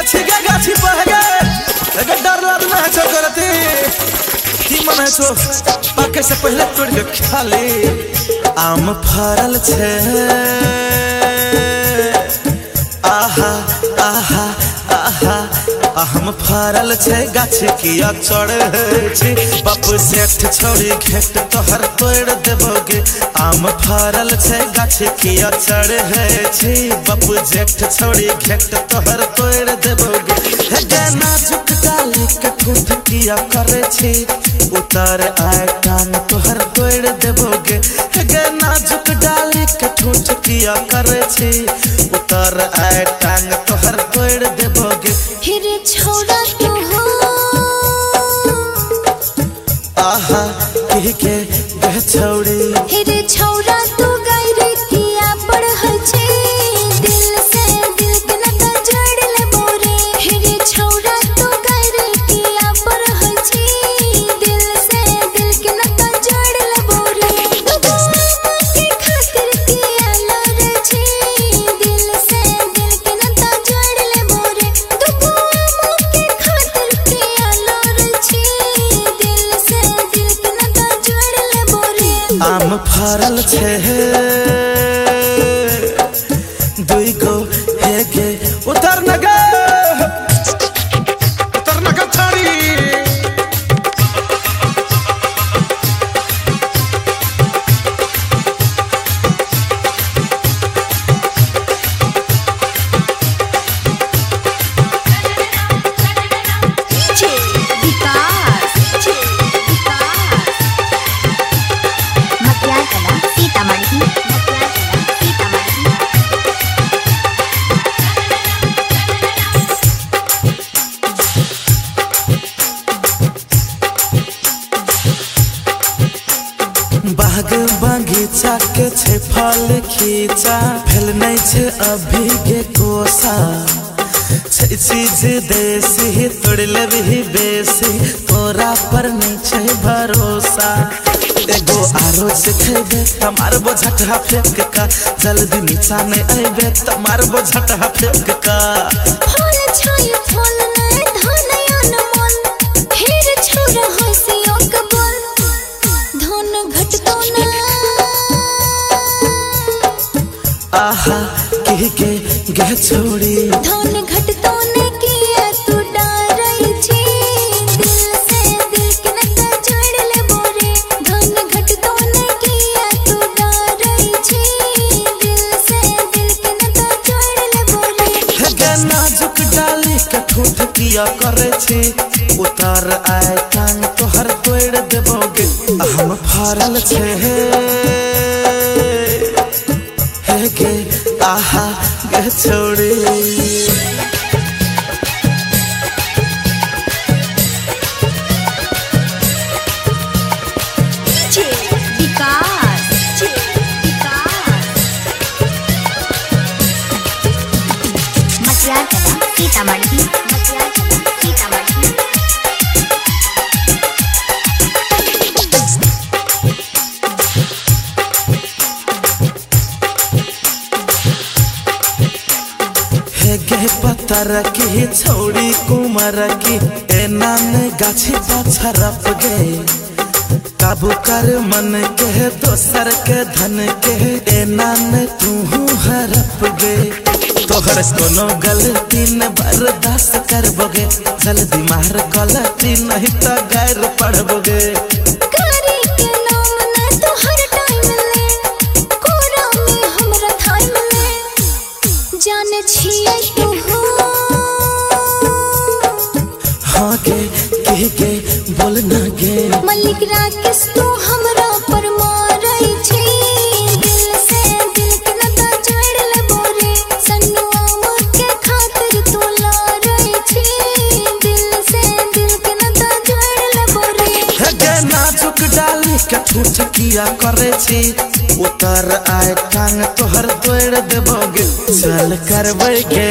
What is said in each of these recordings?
गाछी पढ़ गए अगर डर लगना है करते की मन है छो पाके से पहले तोड़ के खा ले आम फरल छे आहा आहा आहा आम फरल छे गाछ किया चढ़े छी बाप सेठ छोड़ी घेट तोहर तोड़ देबोगे आम फरल छे गाछ किया चढ़े छी बाप जेठ छोड़ी घेट तोहर तोड़ देबोगे हे गाना झुक डाली के ठूठ किया करे छी उतर आए कान तोहर तोड़ देबोगे हे गाना झुक डाली के ठूठ किया करे छी उतर आए टांग तोहर तोड़ देबोगे हिरे छोड़ा तू हो आहा के गह छोड़ी हिरे छोड़ा तू गैरे किया पढ़ छे दिल से दिल के नाता जोड़ ले बोरे हिरे छोड़ा तू गैरे किया पढ़ छे दिल से दिल के नाता जोड़ ले बोरे के खातिर किया लड़ छे दिल से दिल के नाता जोड़ ले बोरे के खातिर किया लड़ छे दिल से दिल के नाता जोड़ ले बोरे आम फरल छे दुई गो हेगे उतर न गे छाड़ी बाग बगीचा के छे फल खींचा फैल नहीं छे अभी के कोसा छे चीज देसी तोड़ ले भी बेसी तोरा पर नहीं छे भरोसा एगो आरो से खेबे तमार बोझटा फेंक का जल्दी नीचा नहीं आइबे तमार बोझटा फेंक का फल छाई फल नहीं धनया न मन हेर छोरा हसियो कबल धन घटतो ना आहा के गह छोड़ी धन घटतो ने किया तू डरई छी दिल से दिल के नाता जोड़ ले बोरे धन घटतो ने किया तू डरई छी दिल से दिल के नाता जोड़ ले बोरे हे गाना झुक डाली के ठूठ किया करे छी उतर आए कान तोहर तोड़ देबोगे हम फरल छे हे गे आहा गे छोड़ी सीतामढ़ी गे पत्थर की छोड़ी कुमार की एना ने गाछी पछरप गे काबू कर मन के दोसर के धन के एना ने तू हरप गे तोहर कोनो गलती न बर्दाश्त करबोगे जल्दी मार गलती नहीं तो गैर पड़बोगे करे के नाम ना तो हर टाइम ले कोरा में हमरा थाम ले जाने छिए तू हो हाँ के बोल ना गे मलिक राकेश तू हमरा पर मारई छी दिल से दिल के नाता जोड़ ले बोरे सन्नुआ के खातिर तू लारई छी दिल से दिल के नाता जोड़ ले बोरे हे गाना झुक डाली के ठूठ किया करे छी उतर आए टांग तोहर तोड़ देबोगे चल करबै के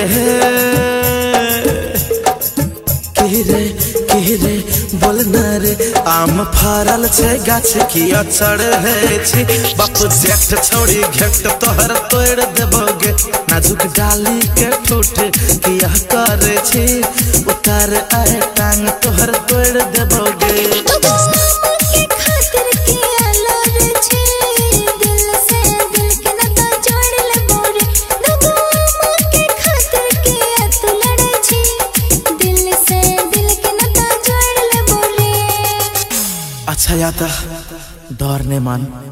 रे बोल न रे आम फरल छे गाछ किया चढ़े छी बाप जेठ छोड़ी घेट तोहर तोड़ देबोगे नाजुक डाली के ठूठ किया करे छी उतार आए टांग तोहर तोड़ देबोगे के खातिर किया लड़ छे दिल से दिल के नाता जोड़ ले बोरे दगो के खातिर किया तू लड़े छी दिल से दिल के नाता जोड़ ले बोरे अच्छा याता डर ने मान